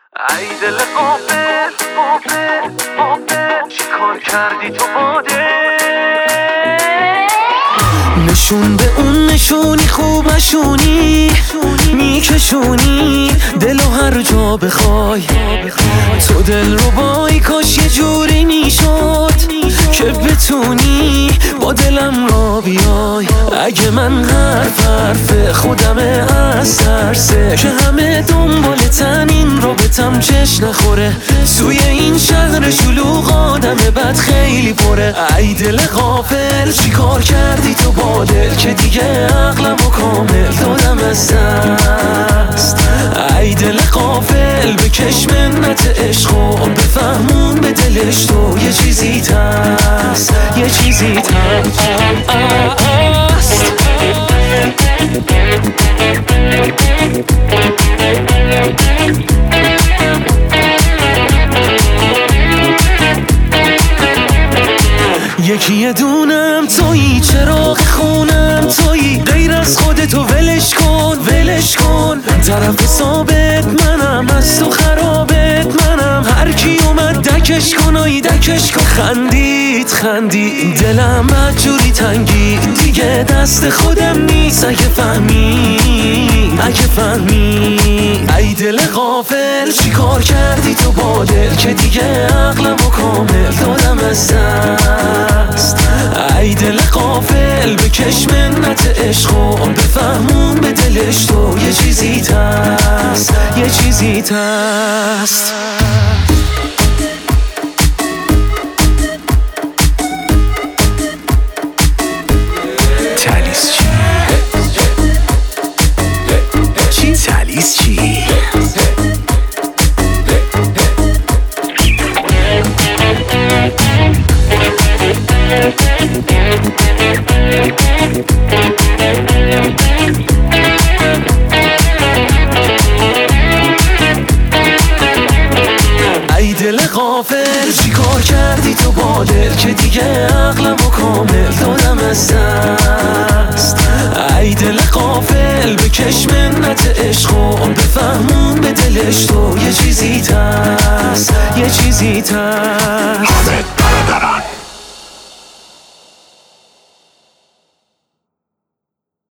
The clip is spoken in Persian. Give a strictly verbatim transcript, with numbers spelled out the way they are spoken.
ای دل غافل غافل غافل چی کار کردی تو باده؟ نشون به اون نشونی خوب نشونی میکشونی دلو هر جا بخوای. تو دل رو بای کاش یه جوری میشد که بتونی با دلم را بیای. اگه من حرف حرف خودمه از ترسه که همه دنبالتن این رابطم چش نخوره. توی این شهر شلوغ آدم بد خیلی پره. ای دل غافل چی کار کردی تو با دل که دیگه عقلمو کامل دادم از دست. ای دل غافل بکش منت عشق و بفهمون به دلش تو یه چیزی هست یه چیزی هست. یکی یه دونم تویی چراغ خونم تویی غیر از خودتو ولش کن ولش کن. طرف ثابت منم از تو خرابت منم. هر کی اومد دکش کن آی دکش کن. خندید خندید دلم بدجوری تنگی دیگه دست خودم نیست. اگه فهمی اگه فهمی ای دل غافل چی کار کردی تو با دل که دیگه عقلمو کامل دادم از دست. ای دل غافل بکش منت عشق و بفهمون به دلش تو یه چیزی هست یه چیزی هست. تالیس چی؟ چی تالیس چی؟ ای دل غافل چی کار کردی تو با دل که دیگه عقلمو کامل دادم از دست. ای دل غافل بکش منت عشق و بفهمون به دلش تو یه چیزی هست یه چیزی هست.